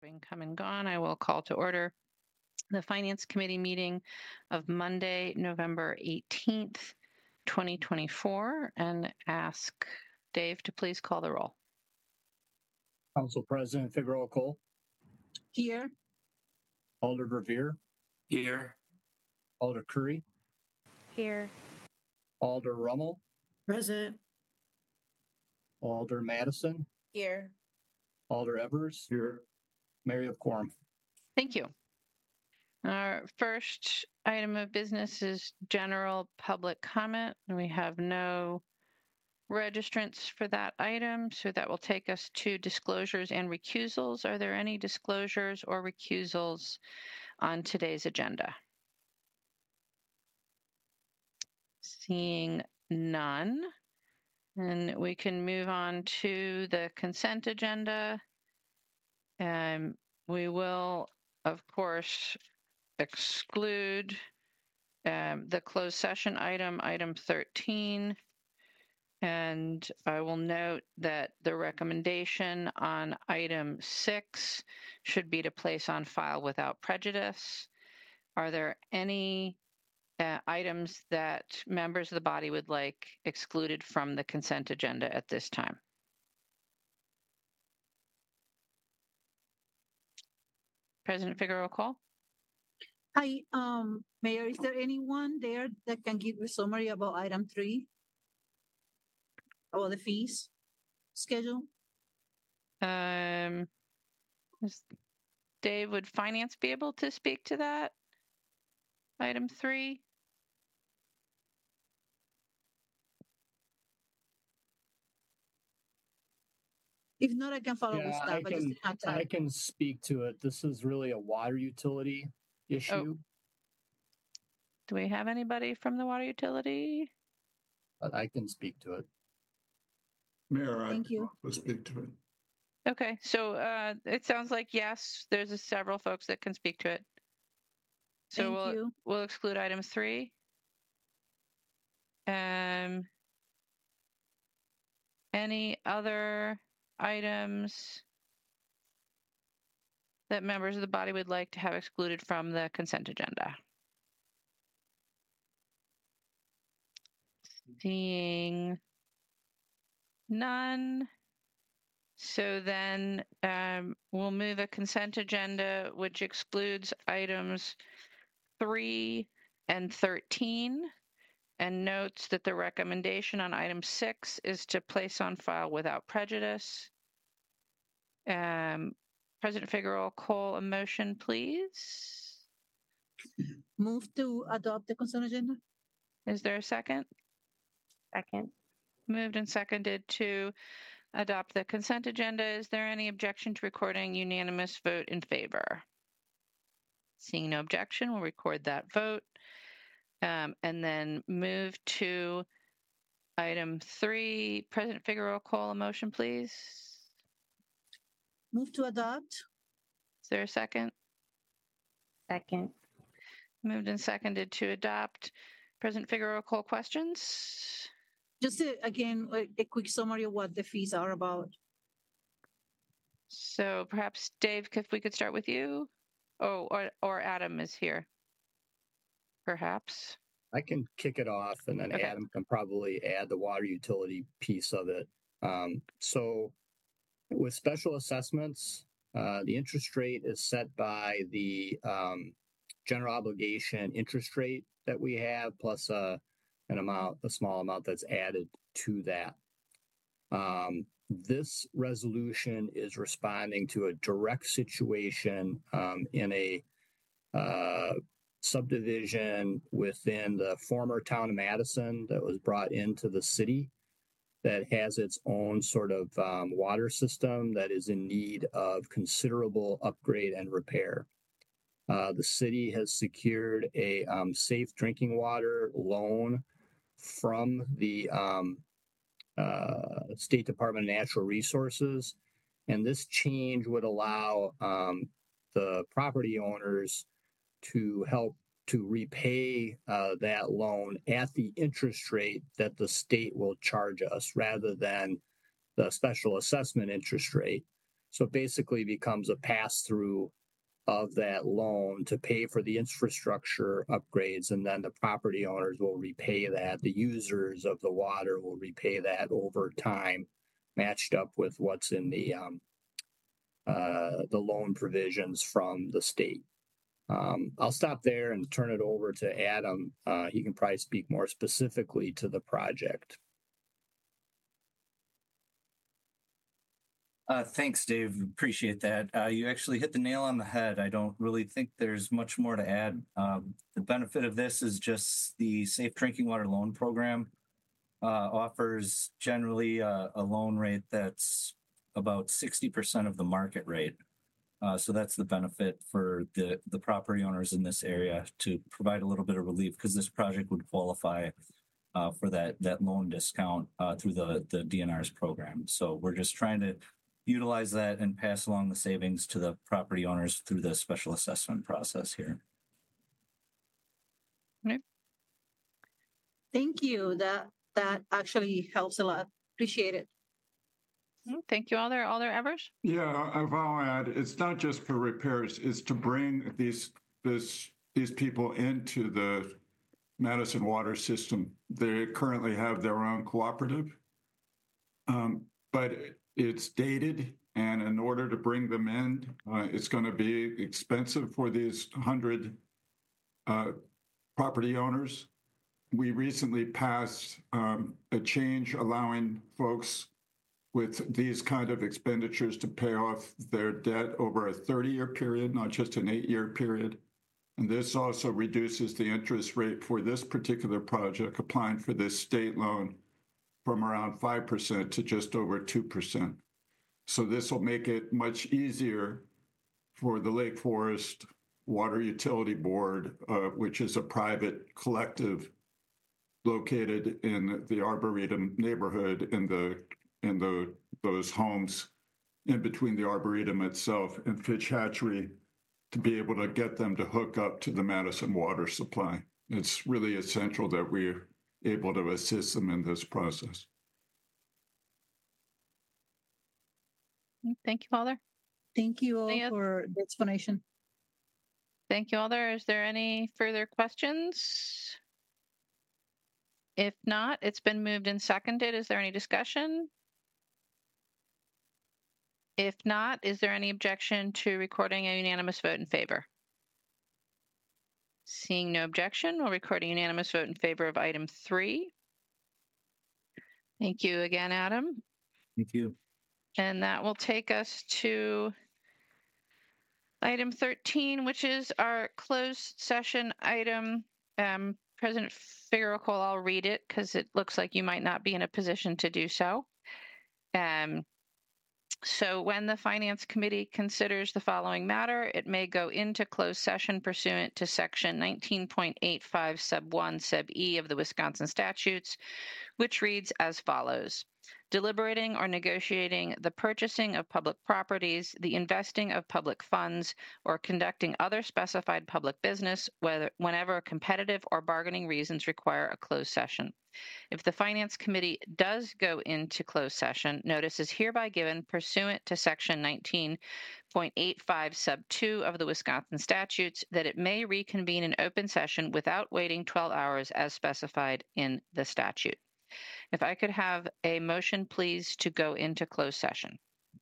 Having come and gone, I will call to order the Finance Committee meeting of Monday, November 18th, 2024, and ask Dave to please call the roll. Council President Figueroa Cole. Here. Alder Revere. Here. Alder Curry. Here. Alder Rummel. Present. Alder Madison. Here. Alder Evers. Here. Mary of Quorum. Thank you. Our first item of business is general public comment, and we have no registrants for that item, so that will take us to disclosures and recusals. Are there any disclosures or recusals on today's agenda? Seeing none, and we can move on to the consent agenda. We will, of course, exclude the closed session item 13. And I will note that the recommendation on item 6 should be to place on file without prejudice. Are there any items that members of the body would like excluded from the consent agenda at this time? President Figueroa Cole? Hi, Mayor, is there anyone there that can give a summary about item 3? About the fees schedule? Dave, would finance be able to speak to that? Item 3? If not, I can follow with staff. I can speak to it. This is really a water utility issue. Oh. Do we have anybody from the water utility? But I can speak to it. Mayor, Thank you. I'll speak to it. Okay, so it sounds like yes, there's several folks that can speak to it. So we'll exclude item 3. Any other items that members of the body would like to have excluded from the consent agenda? Seeing none. So then we'll move a consent agenda which excludes items 3 and 13 and notes that the recommendation on item 6 is to place on file without prejudice. President Figueroa Cole, a motion, please. Move to adopt the consent agenda. Is there a second? Second. Moved and seconded to adopt the consent agenda. Is there any objection to recording unanimous vote in favor? Seeing no objection, we'll record that vote. And then move to item 3. President Figueroa Cole, a motion, please. Move to adopt. Is there a second? Second. Moved and seconded to adopt. President Figueroa Cole, questions? Just again, a quick summary of what the fees are about. So perhaps Dave, if we could start with you. Oh, or Adam is here. Perhaps. I can kick it off, and then Okay. Adam can probably add the water utility piece of it. So with special assessments, the interest rate is set by the general obligation interest rate that we have, plus a small amount that's added to that. This resolution is responding to a direct situation in a subdivision within the former town of Madison that was brought into the city that has its own sort of water system that is in need of considerable upgrade and repair. The city has secured a safe drinking water loan from the State Department of Natural Resources, and this change would allow the property owners to help to repay that loan at the interest rate that the state will charge us rather than the special assessment interest rate. So it basically becomes a pass-through of that loan to pay for the infrastructure upgrades, and then the property owners will repay that. The users of the water will repay that over time, matched up with what's in the loan provisions from the state. I'll stop there and turn it over to Adam. He can probably speak more specifically to the project. Thanks, Dave. Appreciate that. You actually hit the nail on the head. I don't really think there's much more to add. The benefit of this is just the Safe Drinking Water Loan Program offers generally a loan rate that's about 60% of the market rate. So that's the benefit for the property owners in this area, to provide a little bit of relief, because this project would qualify for that loan discount through the DNR's program. So we're just trying to utilize that and pass along the savings to the property owners through the special assessment process here. Thank you. That actually helps a lot. Appreciate it. Thank you, Alder. Alder Evers? Yeah, I'll add, it's not just for repairs, it's to bring these people into the Madison water system. They currently have their own cooperative, but it's dated, and in order to bring them in, it's going to be expensive for these 100 property owners. We recently passed a change allowing folks with these kind of expenditures to pay off their debt over a 30-year period, not just an 8-year period. And this also reduces the interest rate for this particular project, applying for this state loan, from around 5% to just over 2%. So this will make it much easier for the Lake Forest Water Utility Board, which is a private collective located in the Arboretum neighborhood, in those homes in between the Arboretum itself and Fitch Hatchery, to be able to get them to hook up to the Madison water supply. It's really essential that we're able to assist them in this process. Thank you, Alder. Thank you all Any for the explanation. Thank you, Alder. Is there any further questions? If not, it's been moved and seconded. Is there any discussion? If not, is there any objection to recording a unanimous vote in favor? Seeing no objection, we'll record a unanimous vote in favor of item 3. Thank you again, Adam. Thank you. And that will take us to item 13, which is our closed session item. President Figueroa, I'll read it because it looks like you might not be in a position to do so. So when the Finance Committee considers the following matter, it may go into closed session pursuant to Section 19.85 Sub 1 Sub E of the Wisconsin statutes, which reads as follows. Deliberating or negotiating the purchasing of public properties, the investing of public funds, or conducting other specified public business, whenever competitive or bargaining reasons require a closed session. If the Finance Committee does go into closed session, notice is hereby given pursuant to Section 19.85 Sub 2 of the Wisconsin statutes that it may reconvene an open session without waiting 12 hours as specified in the statute. If I could have a motion, please, to go into closed session.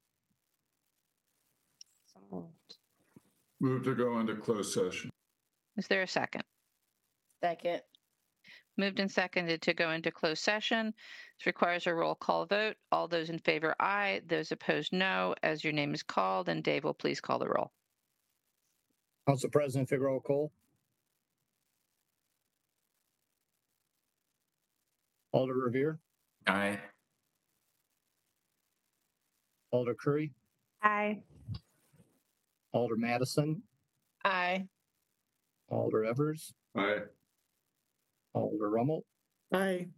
So moved. Move to go into closed session. Is there a second? Second. Moved and seconded to go into closed session. This requires a roll call vote. All those in favor, aye. Those opposed, no. As your name is called, and Dave will please call the roll. Council President Figueroa Cole. Alder Revere. Aye. Alder Curry. Aye. Alder Madison. Aye. Alder Evers. Aye. Alder Rummel. Aye.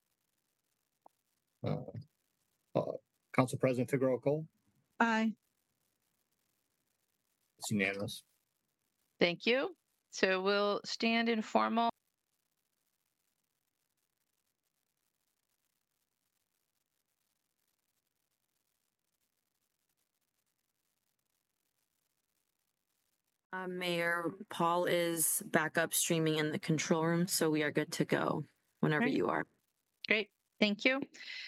Council President Figueroa Cole. Aye. It's unanimous. Thank you. So we'll stand in formal Mayor, Paul is back up streaming in the control room, so we are good to go whenever Great. you are. Great. Thank you.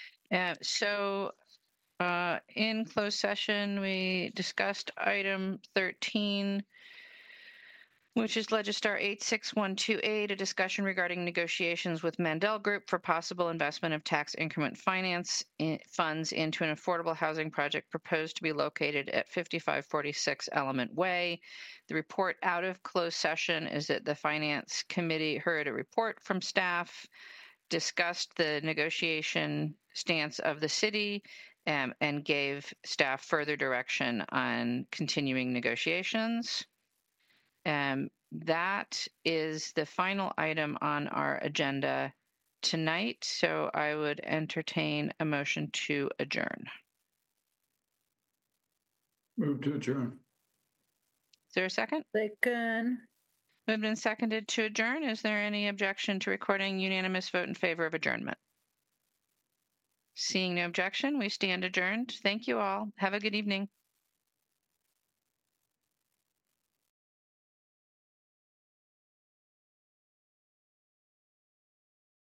In closed session, we discussed item 13, which is Legistar 86128, a discussion regarding negotiations with Mandel Group for possible investment of tax increment finance funds into an affordable housing project proposed to be located at 5546 Element Way. The report out of closed session is that the Finance Committee heard a report from staff, discussed the negotiation stance of the city, and gave staff further direction on continuing negotiations. That is the final item on our agenda tonight. So I would entertain a motion to adjourn. Move to adjourn. Is there a second? Second. Moved and seconded to adjourn. Is there any objection to recording unanimous vote in favor of adjournment? Seeing no objection, we stand adjourned. Thank you all. Have a good evening.